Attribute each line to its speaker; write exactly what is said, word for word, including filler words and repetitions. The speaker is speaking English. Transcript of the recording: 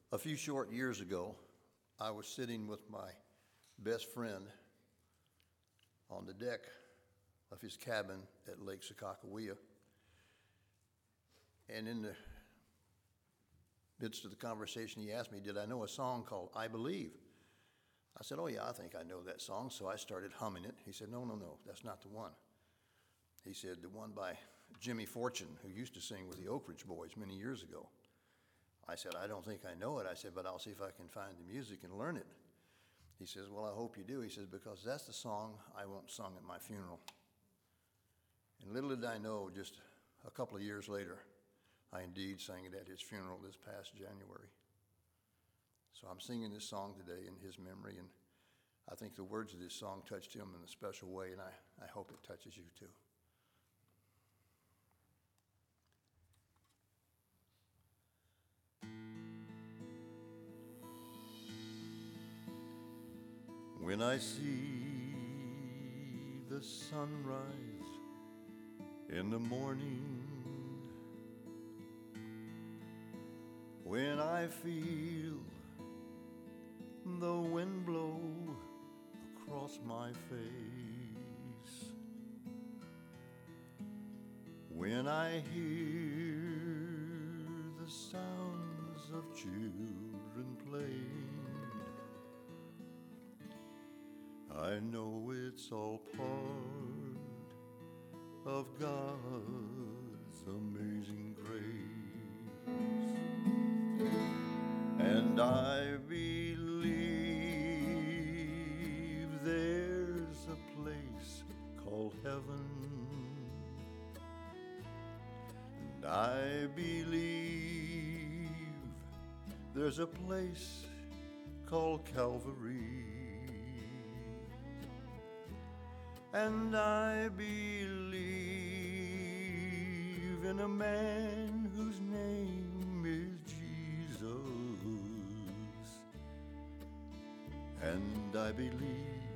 Speaker 1: A few short years ago, I was sitting with my best friend on the deck of his cabin at Lake Sakakawea. And in the midst of the conversation, he asked me, did I know a song called I Believe? I said, oh yeah, I think I know that song. So I started humming it. He said, no, no, no, that's not the one. He said, the one by Jimmy Fortune, who used to sing with the Oak Ridge Boys many years ago. I said, I don't think I know it. I said, but I'll see if I can find the music and learn it. He says, well, I hope you do. He says, because that's the song I want sung at my funeral. And little did I know, just a couple of years later, I indeed sang it at his funeral this past January. So I'm singing this song today in his memory, and I think the words of this song touched him in a special way, and I, I hope it touches you too. When I see the sunrise in the morning, when I feel the wind blow across my face, when I hear the sounds of children playing, I know it's all part of God's amazing grace. And I believe there's a place called heaven. And I believe there's a place called Calvary. And I believe in a man whose name is Jesus. And I believe